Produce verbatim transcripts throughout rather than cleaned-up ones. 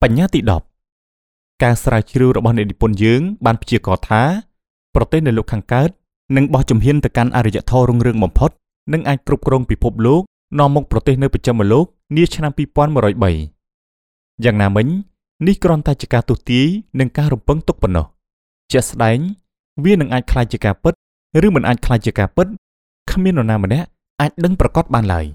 បញ្ញត្តិដប់ការស្រាវជ្រាវរបស់អ្នកនិពន្ធយើងបានព្យាករណ៍ថាប្រទេសនៅលោកខាងកើតនឹងបោះជំហានទៅកាន់អរិយធម៌រុងរឿងបំផុតនិងអាចគ្រប់គ្រងពិភពលោកនាំមុខប្រទេសនៅបច្ចឹមលោកនាឆ្នាំពីរពាន់មួយរយបីយ៉ាងណាមិញនេះគ្រាន់តែជាការទស្សន៍ទាយនិងការរំពឹងទុកប៉ុណ្ណោះជាក់ស្ដែងវានឹងអាចក្លាយជាការពិតឬមិនអាចក្លាយជាការពិតគ្មាននរណាម្នាក់អាចដឹងប្រកាសបានឡើយ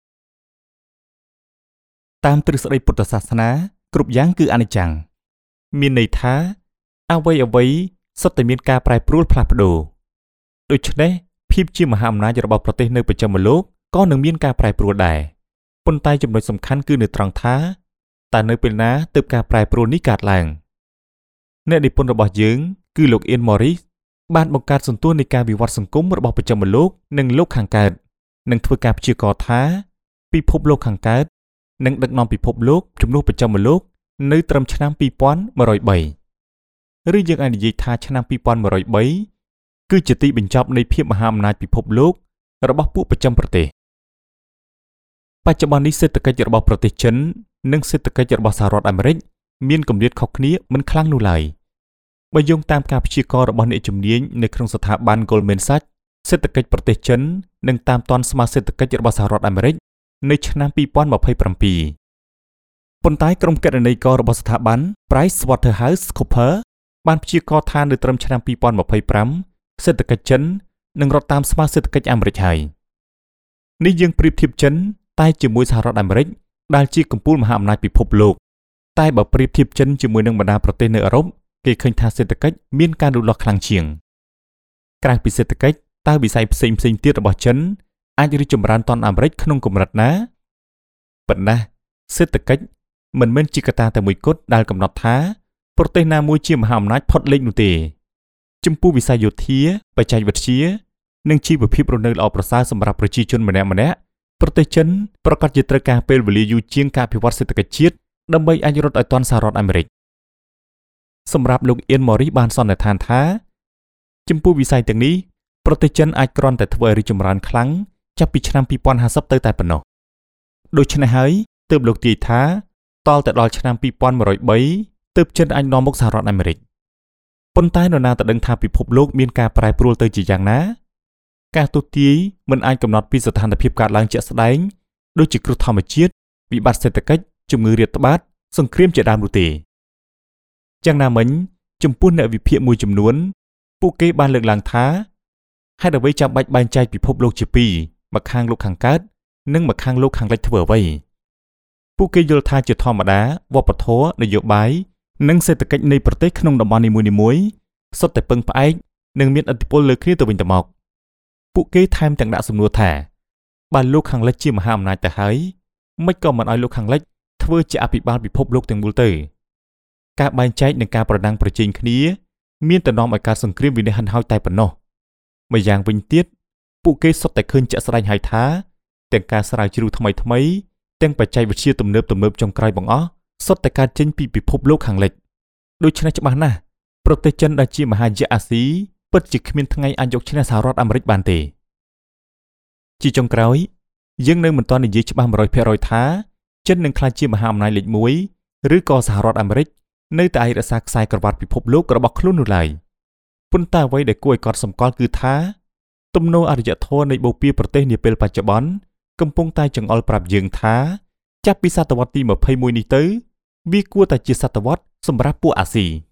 តាមទ្រឹស្ដីពុទ្ធសាសនាគ្រប់យ៉ាងគឺអនិច្ចំមានន័យថាអ្វីអ្វីសុទ្ធតែមានការប្រែប្រួលផ្លាស់ប្ដូរដូច្នេះភាពជាមហាអំណាចរបស់ប្រទេសនៅបច្ចឹមលោកក៏នឹងមានការប្រែប្រួលដែរប៉ុន្តែចំណុចសំខាន់គឺនៅត្រង់ថាតើនៅពេលណាទើបការប្រែប្រួលនេះកើតឡើងអ្នកនិពន្ធរបស់យើងគឺលោកអ៊ីនម៉ូរីសបានបង្កើតសន្ទុះនៃការវិវត្តសង្គមរបស់បច្ចឹមលោកនិងលោកខាងកើតនិងធ្វើការព្យាករណ៍ថាពិភពលោកខាងកើតនឹងដឹកនាំពិភពលោកជំនួសបច្ចឹមលោកនៅត្រឹមឆ្នាំពីរពាន់មួយរយបីឬយើងអាចនិយាយថាឆ្នាំពីរពាន់មួយរយបីគឺជាទីបញ្ចប់នៃភាពមហាអំណាចពិភពលោករបស់ពួកបច្ចឹមប្រទេសបច្ចុប្បន្ននេះសេដ្ឋកិច្ចរបស់ប្រទេសចិននិងសេដ្ឋកិច្ចរបស់សហរដ្ឋអាមេរិកមានគម្លាតខុសគ្នាមិនខ្លាំងនោះឡើយបើយោងតាមការព្យាករណ៍របស់អ្នកជំនាញនៅក្នុងស្ថាប័ន Goldman Sachs សេដ្ឋកិច្ចប្រទេសចិននឹងតាមទាន់ស្មើសេដ្ឋកិច្ចរបស់សហរដ្ឋអាមេរិកនៅឆ្នាំពីរពាន់ម្ភៃប្រាំពីរប៉ុន្តែក្រុមគណនេយ្យកររបស់ស្ថាប័ន PricewaterhouseCoopers បានព្យាករណ៍ថានៅត្រឹមឆ្នាំពីរពាន់ម្ភៃប្រាំសេដ្ឋកិច្ចចិននឹងរត់តាមស្មើសេដ្ឋកិច្ចអាមេរិកហើយនេះយើងប្រៀបធៀបចិនតែជាមួយសហរដ្ឋអាមេរិកដែលជាកំពូលមហាអំណាចពិភពលោកតែបើប្រៀបធៀបចិនជាមួយនឹងបណ្ដាប្រទេសនៅអឺរ៉ុបគេឃើញថាសេដ្ឋកិច្ចមានការលូតលាស់ខ្លាំងជាងក្រៅពីសេដ្ឋកិច្ចតើវិស័យផ្សេងផ្សេងទៀតរបស់ចិនអាចរីកចម្រើនទាន់អាមេរិកក្នុងកម្រិតណាប៉ុន្តែសេដ្ឋកិច្ចមិនមែនជាកត្តាតែមួយគត់ដែលកំណត់ថាប្រទេសណាមួយជាមហាអំណាចផុតលេខនោះទេចំពោះវិស័យយោធាបច្ចេកវិទ្យានិងជីវភាពរស់នៅល្អប្រសើរសម្រាប់ប្រជាជនម្នាក់ម្នាក់ប្រទេសចិនប្រកាសជាត្រូវការពេលវេលាយូរជាងការអភិវឌ្ឍសេដ្ឋកិច្ចជាតិដើម្បីអាចរត់ឲ្យទាន់សហរដ្ឋអាមេរិកសម្រាប់លោកអ៊ីនម៉ូរីបានសន្និដ្ឋានថាចំពោះវិស័យទាំងនេះប្រទេសចិនអាចគ្រាន់តែធ្វើឲ្យរីកចម្រើនខ្លាំងចាប់ពីឆ្នាំពីរពាន់ហាសិបទៅតែប៉ុណ្ណោះដូច្នេះហើយទើបលោកទាយថាតលតែដល់ឆ្នាំពីរពាន់មួយរយបីទើបចិនអាចនាំមុខសហរដ្ឋអាមេរិកប៉ុន្តែនរណាទៅដឹងថាពិភពលោកមានការប្រែប្រួលទៅជាយ៉ាងណាការទស្សន៍ទាយមិនអាចកំណត់ពីស្ថានភាពកើតឡើងជាក់ស្ដែងដូចជាគ្រោះធម្មជាតិវិបត្តិសេដ្ឋកិច្ចជំងឺរាតត្បាតសង្គ្រាមជាដើមនោះទេយ៉ាងណាមិញចំពោះអ្នកវិភាគមួយចំនួនពួកគេបានលើកឡើងថាហេតុអ្វីចាំបាច់បែងចែកពិភពលោកជាពីរមកខាងលោកខាងកើតនិងមកខាងលោកខាងលិចធ្វើអ្វីពួកគេយល់ថាជាធម្មតាវប្បធម៌នយោបាយនិងសេដ្ឋកិច្ចនៃប្រទេសក្នុងតំបន់នីមួយៗសុទ្ធតែពឹងផ្អែកនិងមានឥទ្ធិពលលើគ្នាទៅវិញទៅមកពួកគេថែមទាំងដាក់សំណួរថាបើលោកខាងលិចជាមហាអំណាចទៅហើយមិនក៏មិនឲ្យលោកខាងលិចធ្វើជាអភិបាលពិភពលោកទាំងមូលទៅការបែងចែកនិងការប្រដាំងប្រជែងគ្នាមានតែនាំឲ្យការសង្គ្រាមវិនិច្ឆ័យហិនហោចតែប៉ុណ្ណោះម្យ៉ាងវិញទៀតពួកគេសុទ្ធតែឃើញជាក់ស្ដែងហើយថាទាំងការស្រាវជ្រាវថ្មីថ្មីទាំងបច្ចេកវិទ្យាទំនើបទំនើបចុងក្រោយបង្អស់សុទ្ធតែកើតចេញពីពិភពលោកខាងលិចដូច្នេះច្បាស់ណាស់ប្រទេសចិនដែលជាមហាយក្សអាស៊ីពិតជាគ្មានថ្ងៃអាចយកឈ្នះសហរដ្ឋអាមេរិកបានទេជាចុងក្រោយយើងនៅមិនទាន់និយាយច្បាស់ មួយរយភាគរយ ថាចិននឹងក្លាយជាមហាអំណាចលេខមួយឬក៏សហរដ្ឋអាមេរិកនៅតែអាចរក្សាខ្សែក្រវ៉ាត់ពិភពលោករបស់ខ្លួននោះឡើយប៉ុន្តែអ្វីដែលគួរឲ្យកត់សម្គាល់គឺថាទំនោរអរិយធម៌នៃបូព៌ាប្រទេសនាពេលបច្ចុប្បន្នកំពុងតែចង្អុលប្រាប់យើងថាចាប់ពីសតវត្សទីម្ភៃមួយនេះទៅវាគួរតែជាសតវត្សសម្រាប់ពួកអាស៊ី